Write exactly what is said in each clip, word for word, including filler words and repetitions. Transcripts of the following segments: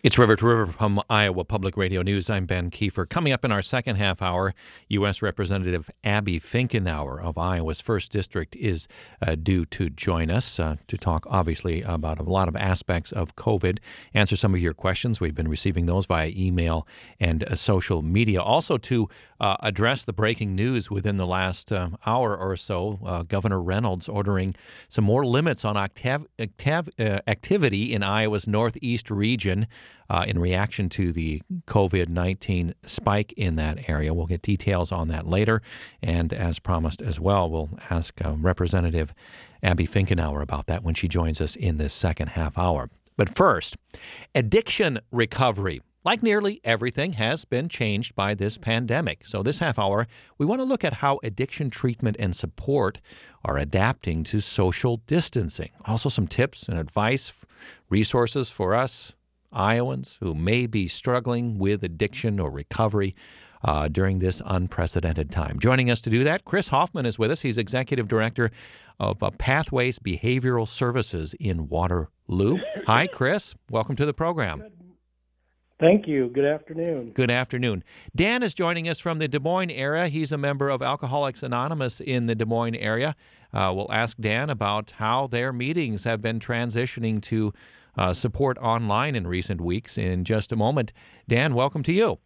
It's River to River from Iowa Public Radio News. I'm Ben Kiefer. Coming up in our second half hour, U S. Representative Abby Finkenauer of Iowa's first District is uh, due to join us uh, to talk, obviously, about a lot of aspects of COVID, answer some of your questions. We've been receiving those via email and uh, social media. Also to uh, address the breaking news within the last uh, hour or so, uh, Governor Reynolds ordering some more limits on activ- activ- uh, activity in Iowa's northeast region. Uh, in reaction to the COVID nineteen spike in that area. We'll get details on that later. And as promised as well, we'll ask uh, Representative Abby Finkenauer about that when she joins us in this second half hour. But first, addiction recovery, like nearly everything, has been changed by this pandemic. So this half hour, we want to look at how addiction treatment and support are adapting to social distancing. Also some tips and advice, resources for us Iowans who may be struggling with addiction or recovery uh, during this unprecedented time. Joining us to do that, Chris Hoffman is with us. He's Executive Director of uh, Pathways Behavioral Services in Waterloo. Hi, Chris. Welcome to the program. Thank you. Good afternoon. Good afternoon. Dan is joining us from the Des Moines area. He's a member of Alcoholics Anonymous in the Des Moines area. Uh, we'll ask Dan about how their meetings have been transitioning to Uh, support online in recent weeks in just a moment. Dan, welcome to you.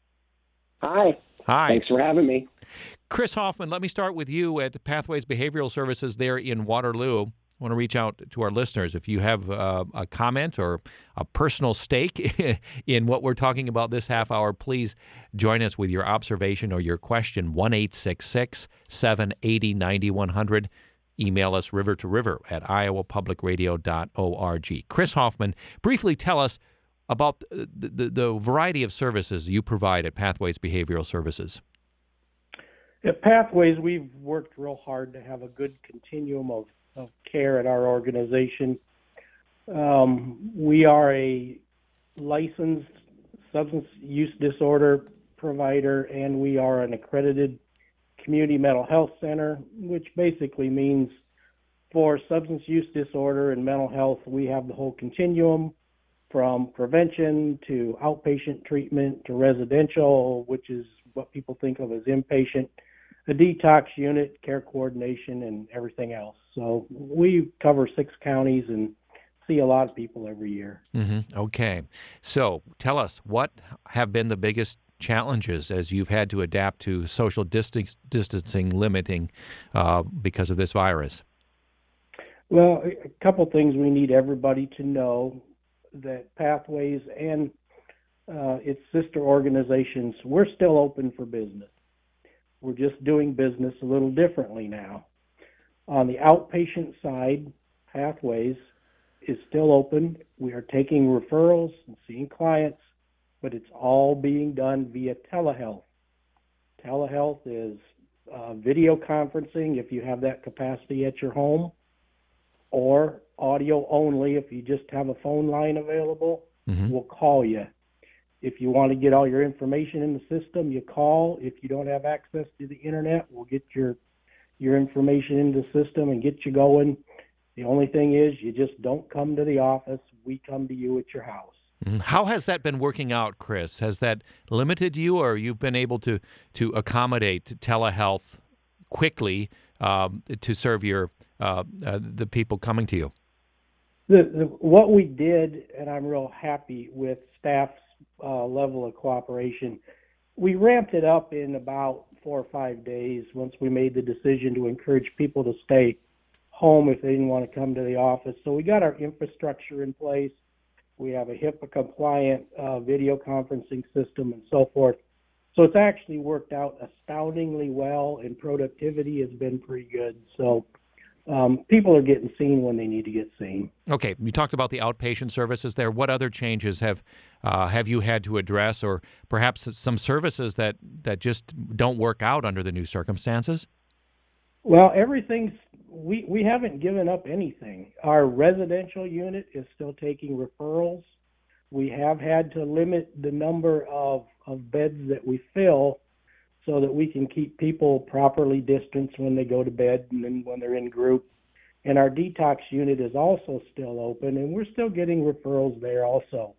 Hi. Hi. Thanks for having me. Chris Hoffman, let me start with you at Pathways Behavioral Services there in Waterloo. I want to reach out to our listeners. If you have uh, a comment or a personal stake in what we're talking about this half hour, please join us with your observation or your question, one eight six six, seven eight zero, nine one zero zero. Email us river to river at iowa public radio dot org. Chris Hoffman, briefly tell us about the, the, the variety of services you provide at Pathways Behavioral Services. At Pathways, we've worked real hard to have a good continuum of, of care at our organization. Um, we are a licensed substance use disorder provider, and we are an accredited community mental health center, which basically means for substance use disorder and mental health, we have the whole continuum from prevention to outpatient treatment to residential, which is what people think of as inpatient, a detox unit, care coordination, and everything else. So we cover six counties and see a lot of people every year. Mm-hmm. Okay. So tell us, what have been the biggest challenges as you've had to adapt to social distance, distancing limiting uh, because of this virus? Well, a couple things we need everybody to know, that Pathways and uh, its sister organizations, we're still open for business. We're just doing business a little differently now. On the outpatient side, Pathways is still open. We are taking referrals and seeing clients, but it's all being done via telehealth. Telehealth is uh, video conferencing if you have that capacity at your home, or audio only if you just have a phone line available. Mm-hmm. We'll call you. If you want to get all your information in the system, you call. If you don't have access to the internet, we'll get your your information into the system and get you going. The only thing is you just don't come to the office. We come to you at your house. How has that been working out, Chris? Has that limited you, or you've been able to to accommodate telehealth quickly um, to serve your uh, uh, the people coming to you? The, the, what we did, and I'm real happy with staff's uh, level of cooperation, we ramped it up in about four or five days once we made the decision to encourage people to stay home if they didn't want to come to the office. So we got our infrastructure in place. We have a HIPAA-compliant uh, video conferencing system and so forth. So it's actually worked out astoundingly well, and productivity has been pretty good. So um, people are getting seen when they need to get seen. Okay, you talked about the outpatient services there. What other changes have uh, have you had to address, or perhaps some services that, that just don't work out under the new circumstances? Well, everything's We, we haven't given up anything. Our residential unit is still taking referrals. We have had to limit the number of, of beds that we fill so that we can keep people properly distanced when they go to bed and then when they're in group. And our detox unit is also still open, and we're still getting referrals there also.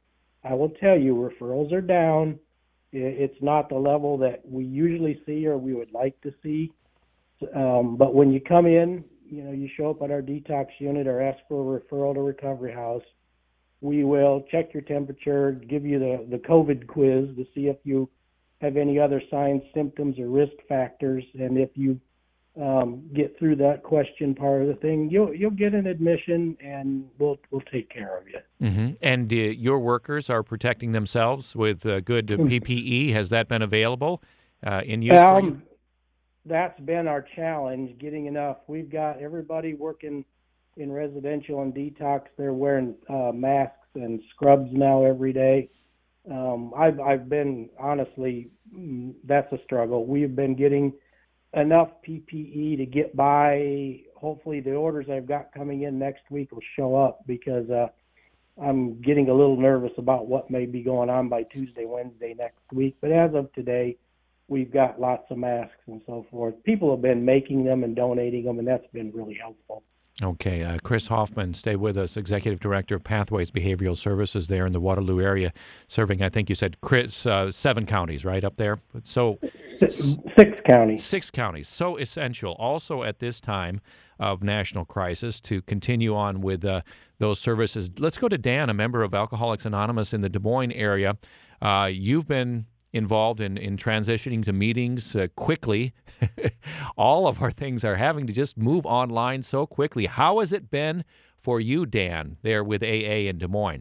I will tell you, referrals are down. It's not the level that we usually see or we would like to see. Um, but when you come in, you know, you show up at our detox unit or ask for a referral to Recovery House, we will check your temperature, give you the, the COVID quiz to see if you have any other signs, symptoms, or risk factors. And if you um, get through that question part of the thing, you'll you'll get an admission, and we'll we'll take care of you. Mm-hmm. And uh, your workers are protecting themselves with uh, good P P E. Has that been available uh, in use um, for you? That's been our challenge, getting enough. We've got everybody working in residential and detox. They're wearing uh, masks and scrubs now every day. Um, I've I've been honestly, that's a struggle. We've been getting enough P P E to get by. Hopefully, the orders I've got coming in next week will show up, because uh, I'm getting a little nervous about what may be going on by Tuesday, Wednesday next week. But as of today, we've got lots of masks and so forth. People have been making them and donating them, and that's been really helpful. Okay. Uh, Chris Hoffman, stay with us, Executive Director of Pathways Behavioral Services there in the Waterloo area, serving, I think you said, Chris, uh, seven counties, right, up there? So Six, six counties. Six counties. So essential also at this time of national crisis to continue on with uh, those services. Let's go to Dan, a member of Alcoholics Anonymous in the Des Moines area. Uh, you've been involved in, in transitioning to meetings uh, quickly. All of our things are having to just move online so quickly. How has it been for you, Dan, there with A A in Des Moines?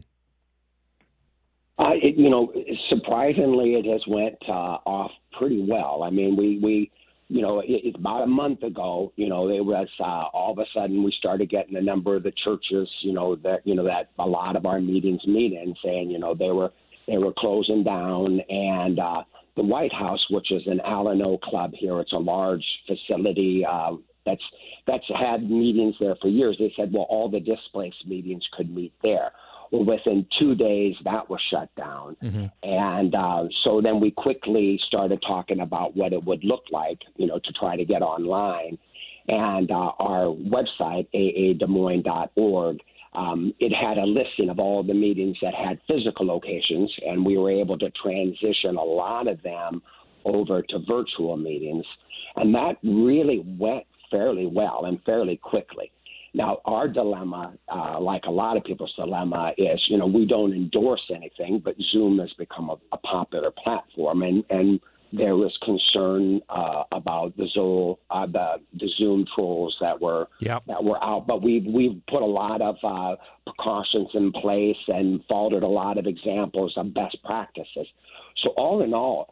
Uh, it, you know, surprisingly, it has went uh, off pretty well. I mean, we, we you know, it, it's about a month ago, you know, it was uh, all of a sudden we started getting a number of the churches, you know, that, you know, that a lot of our meetings meet in, saying, you know, they were They were closing down, and uh, the White House, which is an Alano club here, it's a large facility uh, that's that's had meetings there for years. They said, well, all the displaced meetings could meet there. Well, within two days, that was shut down. Mm-hmm. And uh, so then we quickly started talking about what it would look like, you know, to try to get online. And uh, our website, a a des moines dot org, Um, it had a listing of all the meetings that had physical locations, and we were able to transition a lot of them over to virtual meetings. And that really went fairly well and fairly quickly. Now, our dilemma, uh, like a lot of people's dilemma, is, you know, we don't endorse anything, but Zoom has become a, a popular platform, and, and there was concern uh, about the Zoom, uh, the, the Zoom trolls that were yep. that were out. But we've we've put a lot of uh, precautions in place and followed a lot of examples of best practices. So all in all,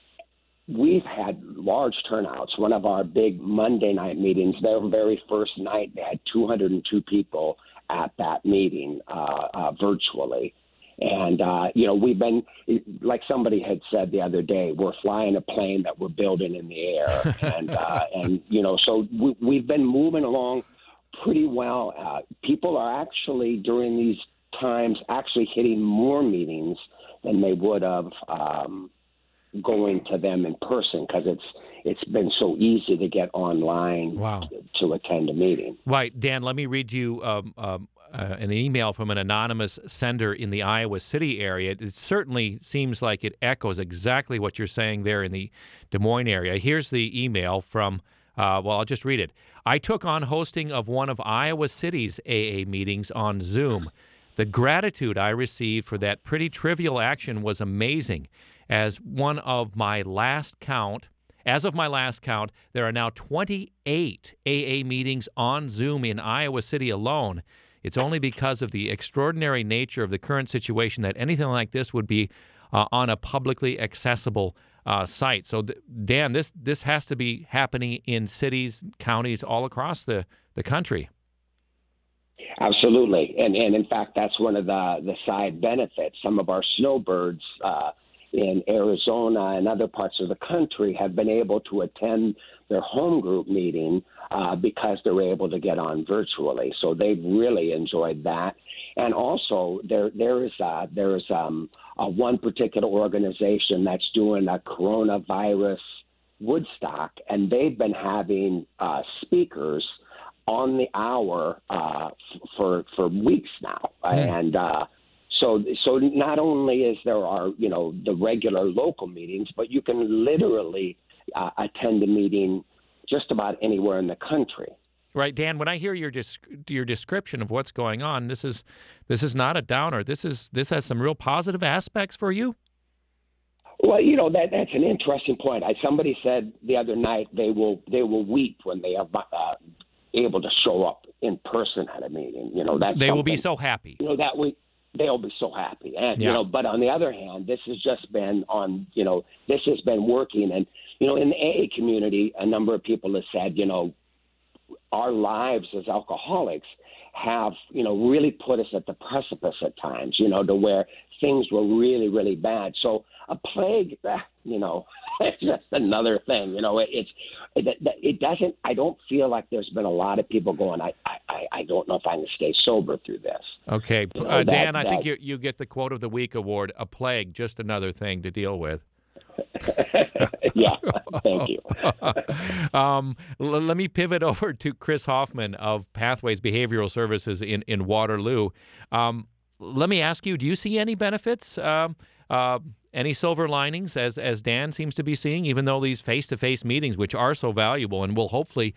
we've had large turnouts. One of our big Monday night meetings, their very first night, they had two hundred two people at that meeting uh, uh, virtually. And, uh, you know, we've been, like somebody had said the other day, we're flying a plane that we're building in the air. and, uh, and you know, so we, we've been moving along pretty well. Uh, people are actually, during these times, actually hitting more meetings than they would have um, going to them in person, because it's it's been so easy to get online wow. to, to attend a meeting. Right. Dan, let me read you um, um, uh, an email from an anonymous sender in the Iowa City area. It certainly seems like it echoes exactly what you're saying there in the Des Moines area. Here's the email from, uh, well, I'll just read it. I took on hosting of one of Iowa City's A A meetings on Zoom. The gratitude I received for that pretty trivial action was amazing. As one of my last count, as of my last count, there are now twenty-eight A A meetings on Zoom in Iowa City alone. It's only because of the extraordinary nature of the current situation that anything like this would be uh, on a publicly accessible uh, site. So, th- Dan, this this has to be happening in cities, counties all across the, the country. Absolutely. And, and in fact, that's one of the, the side benefits. Some of our snowbirds uh, in Arizona and other parts of the country have been able to attend their home group meeting uh, because they're able to get on virtually. So they've really enjoyed that. And also, there there is uh, there is um, uh, one particular organization that's doing a coronavirus Woodstock, and they've been having uh, speakers on the hour uh, f- for for weeks now, mm. and uh, so so not only is there our you know the regular local meetings, but you can literally uh, attend a meeting just about anywhere in the country. Right, Dan. When I hear your disc- your description of what's going on, this is this is not a downer. This is this has some real positive aspects for you. Well, you know that that's an interesting point. I, somebody said the other night they will they will weep when they are uh, able to show up in person at a meeting. You know, that's they will be so happy. You know that we they'll be so happy, and yeah. you know. But on the other hand, this has just been on. You know, this has been working, and you know, in the A A community, a number of people have said, you know, our lives as alcoholics have, you know, really put us at the precipice at times, you know, to where things were really, really bad. So a plague, you know, it's just another thing, you know, it, it's, it, it doesn't, I don't feel like there's been a lot of people going, I, I, I don't know if I can stay sober through this. Okay. You know, uh, Dan, that, I that, think you, you get the Quote of the Week award, a plague, just another thing to deal with. Yeah, thank you. um, l- let me pivot over to Chris Hoffman of Pathways Behavioral Services in, in Waterloo. Um, let me ask you, do you see any benefits, uh, uh, any silver linings, as as Dan seems to be seeing, even though these face-to-face meetings, which are so valuable and will hopefully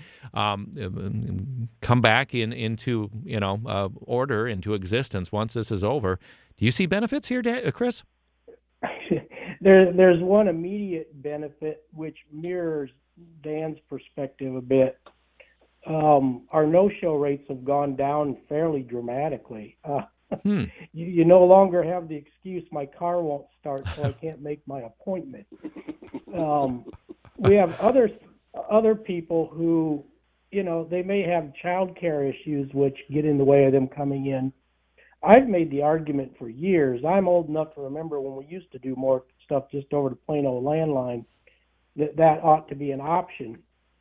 um, come back in into you know uh, order, into existence once this is over. Do you see benefits here, Dan, uh, Chris? There, there's one immediate benefit which mirrors Dan's perspective a bit. Um, our no-show rates have gone down fairly dramatically. Uh, hmm. you, you no longer have the excuse, my car won't start, so I can't make my appointment. Um, we have other other people who, you know, they may have child care issues which get in the way of them coming in. I've made the argument for years. I'm old enough to remember when we used to do more stuff just over the plain old landline, that that ought to be an option.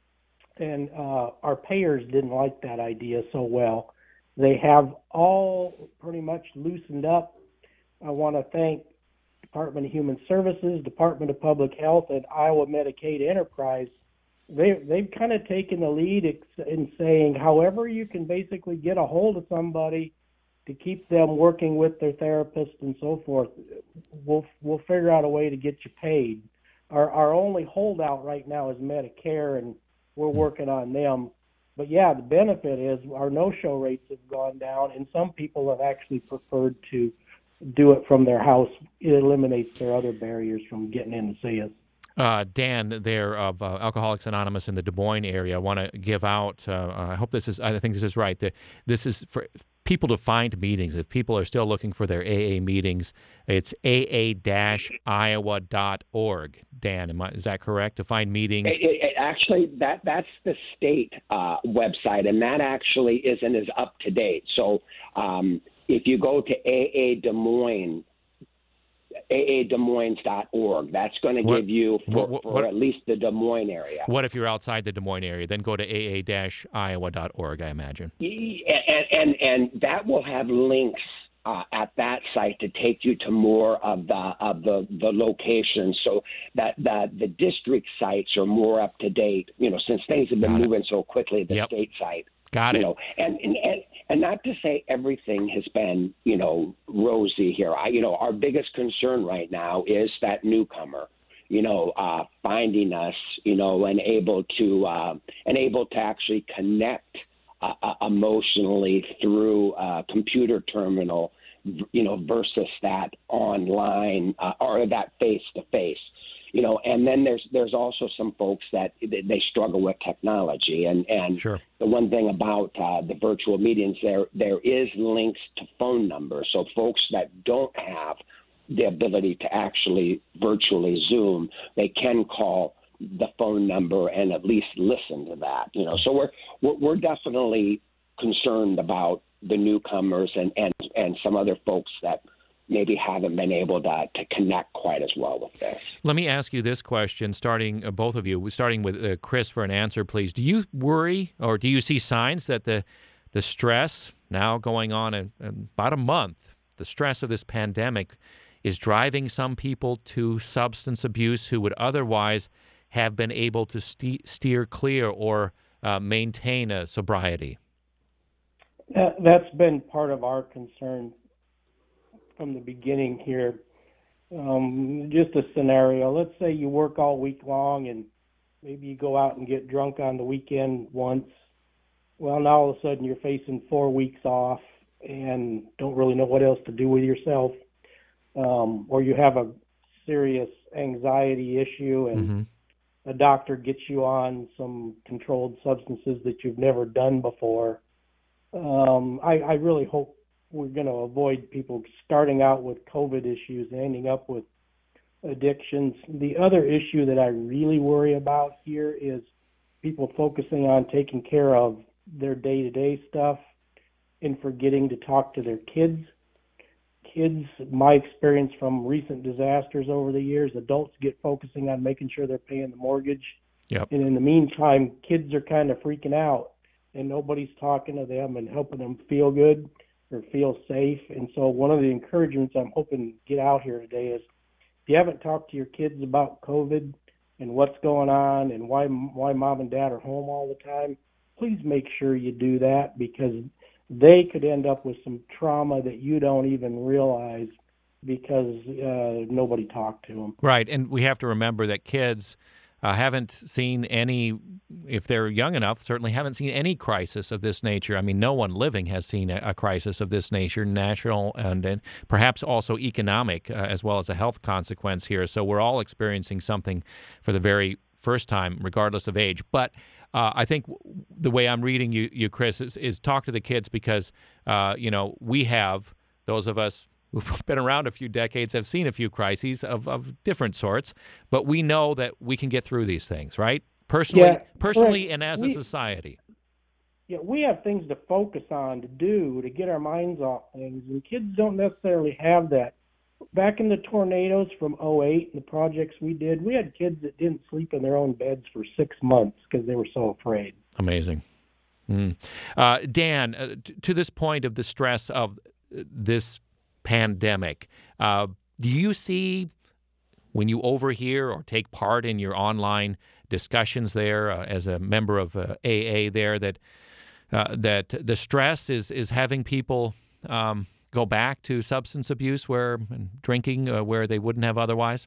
And uh, our payers didn't like that idea so well. They have all pretty much loosened up. I want to thank Department of Human Services, Department of Public Health, and Iowa Medicaid Enterprise. They, they've kind of taken the lead in saying, however you can basically get a hold of somebody to keep them working with their therapist and so forth, we'll we'll figure out a way to get you paid. Our our only holdout right now is Medicare, and we're working on them. But yeah, the benefit is our no-show rates have gone down, and some people have actually preferred to do it from their house. It eliminates their other barriers from getting in to see us. Uh, Dan, there of uh, Alcoholics Anonymous in the Des Moines area, I want to give out. Uh, I hope this is. I think this is right. The, this is for people to find meetings. If people are still looking for their A A meetings, it's A A dash Iowa dot org. Dan, am I, is that correct? To find meetings. It, it, actually, that that's the state uh, website, and that actually isn't as up to date. So um, if you go to A A Des Moines. A A Des Moines dot org. That's going to give you for, what, what, for at least the Des Moines area. What if you're outside the Des Moines area? Then go to A A dash Iowa dot org, I imagine. And, and, and that will have links uh, at that site to take you to more of the of the, the locations, so that the, the district sites are more up to date. You know, since things have been Got moving it. so quickly, the yep. state site. Got it. You know, and, and, and And not to say everything has been, you know, rosy here. I, you know, our biggest concern right now is that newcomer, you know, uh, finding us, you know, and able to uh, and able to actually connect uh, uh, emotionally through a computer terminal, you know, versus that online uh, or that face to face. You know, and then there's there's also some folks that they struggle with technology, and and sure. the one thing about uh, the virtual meetings, there there is links to phone numbers, so folks that don't have the ability to actually virtually Zoom, they can call the phone number and at least listen to that. You know, so we're we're, we're definitely concerned about the newcomers and, and and some other folks that maybe haven't been able to, to connect quite as well with this. Let me ask you this question, starting uh, both of you, starting with uh, Chris for an answer, please. Do you worry or do you see signs that the the stress now going on in, in about a month, the stress of this pandemic is driving some people to substance abuse who would otherwise have been able to st- steer clear or uh, maintain a sobriety? Uh, that's been part of our concern. from the beginning here. Um, just a scenario. Let's say you work all week long and maybe you go out and get drunk on the weekend once. Well, now all of a sudden you're facing four weeks off and don't really know what else to do with yourself. Um, or you have a serious anxiety issue and mm-hmm. a doctor gets you on some controlled substances that you've never done before. Um, I, I really hope we're going to avoid people starting out with COVID issues and ending up with addictions. The other issue that I really worry about here is people focusing on taking care of their day-to-day stuff and forgetting to talk to their kids. Kids, my experience from recent disasters over the years, adults get focusing on making sure they're paying the mortgage. Yep. And in the meantime, kids are kind of freaking out and nobody's talking to them and helping them feel good or feel safe. And so one of the encouragements I'm hoping to get out here today is if you haven't talked to your kids about COVID and what's going on and why why mom and dad are home all the time, please make sure you do that, because they could end up with some trauma that you don't even realize because uh, nobody talked to them. Right, and we have to remember that kids uh, haven't seen any, if they're young enough, certainly haven't seen any crisis of this nature. I mean, no one living has seen a, a crisis of this nature, national and, and perhaps also economic, uh, as well as a health consequence here. So we're all experiencing something for the very first time, regardless of age. But uh, I think the way I'm reading you, you Chris, is, is talk to the kids because, uh, you know, we have, those of us who've been around a few decades have seen a few crises of, of different sorts, but we know that we can get through these things, right? Personally, yeah, personally, right. and as we, a society. Yeah, we have things to focus on, to do, to get our minds off things, and kids don't necessarily have that. Back in the tornadoes from oh eight and the projects we did, we had kids that didn't sleep in their own beds for six months because they were so afraid. Amazing. Mm. Uh, Dan, uh, t- to this point of the stress of this pandemic, uh, do you see, when you overhear or take part in your online discussions there uh, as a member of uh, A A there, that uh, that the stress is is having people um, go back to substance abuse, where and drinking, uh, where they wouldn't have otherwise?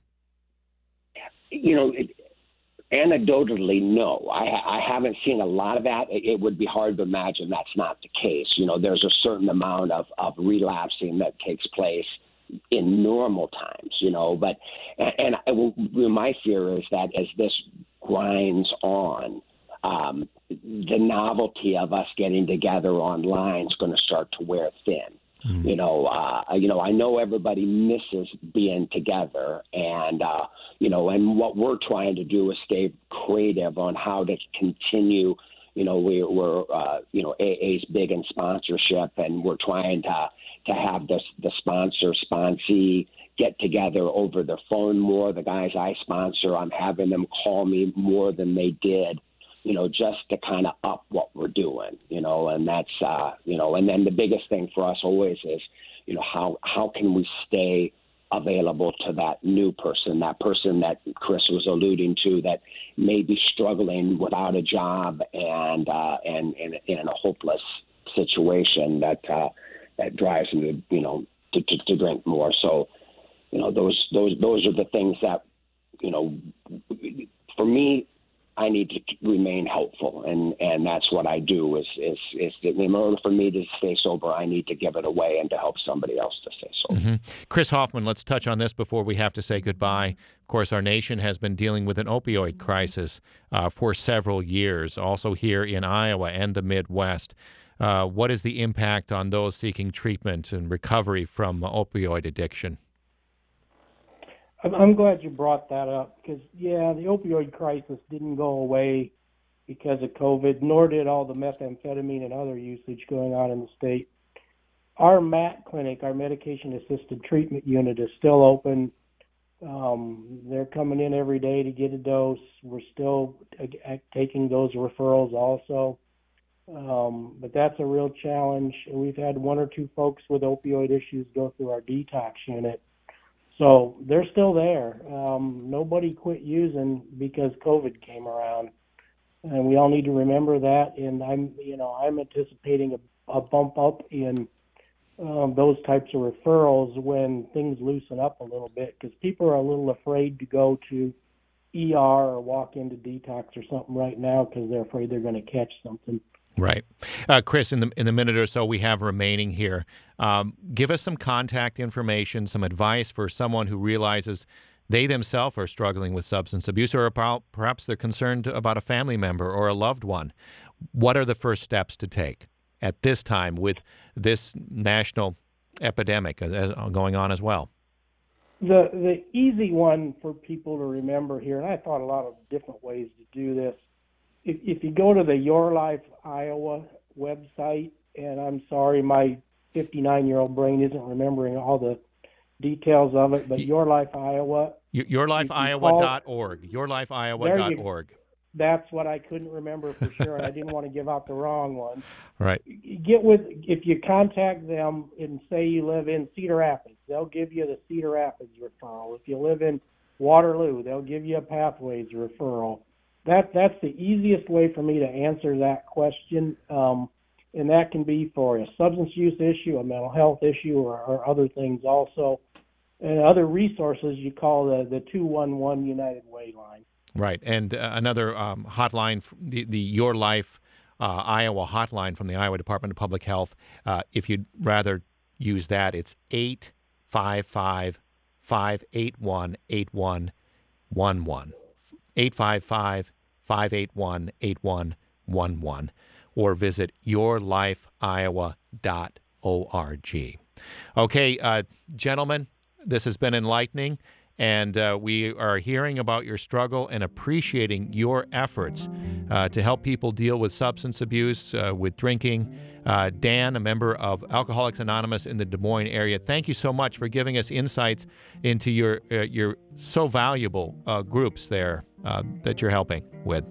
You know, it, anecdotally, no. I, I haven't seen a lot of that. It, it would be hard to imagine that's not the case. You know, there's a certain amount of, of relapsing that takes place in normal times, you know. But and, and my fear is that as this grinds on, um, the novelty of us getting together online is going to start to wear thin. Mm-hmm. You know, uh, you know, I know everybody misses being together, and uh, you know, and what we're trying to do is stay creative on how to continue. You know, we, we're, uh, you know, A A's big in sponsorship, and we're trying to to have the the sponsor sponsee get together over the phone more. The guys I sponsor, I'm having them call me more than they did. You know, just to kind of up what we're doing, you know, and that's, uh, you know, and then the biggest thing for us always is, you know, how, how can we stay available to that new person, that person that Chris was alluding to that may be struggling without a job and, uh, and, and, and in a hopeless situation that, uh, that drives them to, you know, to, to, to drink more. So, you know, those, those, those are the things that, you know, for me, I need to remain helpful, and, and that's what I do. Is is is that in order for me to stay sober, I need to give it away and to help somebody else to stay sober. Mm-hmm. Chris Hoffman, let's touch on this before we have to say goodbye. Of course, our nation has been dealing with an opioid crisis uh, for several years, also here in Iowa and the Midwest. Uh, what is the impact on those seeking treatment and recovery from opioid addiction? I'm glad you brought that up because, yeah, the opioid crisis didn't go away because of COVID, nor did all the methamphetamine and other usage going on in the state. Our M A T clinic, our medication-assisted treatment unit, is still open. Um, they're coming in every day to get a dose. We're still uh, taking those referrals also. Um, but that's a real challenge. We've had one or two folks with opioid issues go through our detox unit. So they're still there. Um, nobody quit using because COVID came around, and we all need to remember that. And I'm, you know, I'm anticipating a, a bump up in um, those types of referrals when things loosen up a little bit, because people are a little afraid to go to E R or walk into detox or something right now because they're afraid they're going to catch something. Right. Uh, Chris, in the in the minute or so we have remaining here, um, give us some contact information, some advice for someone who realizes they themselves are struggling with substance abuse, or perhaps they're concerned about a family member or a loved one. What are the first steps to take at this time with this national epidemic as, going on as well? The the easy one for people to remember here, and I thought a lot of different ways to do this. If, if you go to the Your Life Iowa website, and I'm sorry, my fifty-nine-year-old brain isn't remembering all the details of it, but Your Life Iowa. your life iowa dot org. your life iowa dot org. That's what I couldn't remember for sure, and I didn't want to give out the wrong one. Right. Get with if you contact them and say you live in Cedar Rapids, they'll give you the Cedar Rapids referral. If you live in Waterloo, they'll give you a Pathways referral. That that's the easiest way for me to answer that question, um, and that can be for a substance use issue, a mental health issue, or, or other things also. And other resources, you call the the two one one United Way line. Right, and uh, another um, hotline, the, the Your Life uh, Iowa hotline from the Iowa Department of Public Health. Uh, if you'd rather use that, it's eight five five, five eight one, eight one one one. eight five five, five eight one, eight one one one. Or visit your life iowa dot org. Okay, uh, gentlemen, this has been enlightening. And uh, we are hearing about your struggle and appreciating your efforts uh, to help people deal with substance abuse, uh, with drinking. Uh, Dan, a member of Alcoholics Anonymous in the Des Moines area, thank you so much for giving us insights into your uh, your so valuable uh, groups there uh, that you're helping with.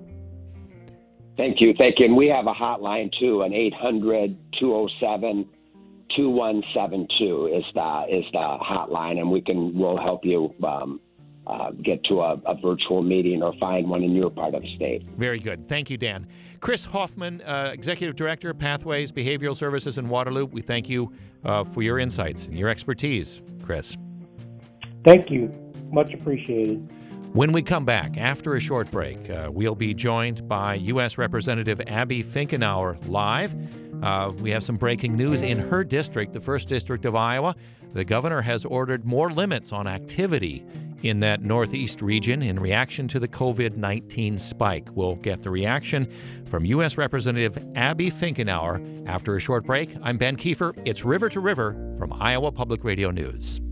Thank you. Thank you. And we have a hotline, too, an eight hundred, two oh seven, two one seven two is the is the hotline, and we can we'll help you um, uh, get to a, a virtual meeting or find one in your part of the state. Very good. Thank you, Dan. Chris Hoffman, uh, Executive Director, Pathways Behavioral Services in Waterloo. We thank you uh, for your insights and your expertise, Chris. Thank you. Much appreciated. When we come back after a short break, uh, we'll be joined by U S Representative Abby Finkenauer live. Uh, we have some breaking news in her district, the first District of Iowa. The governor has ordered more limits on activity in that northeast region in reaction to the covid nineteen spike. We'll get the reaction from U S Representative Abby Finkenauer after a short break. I'm Ben Kiefer. It's River to River from Iowa Public Radio News.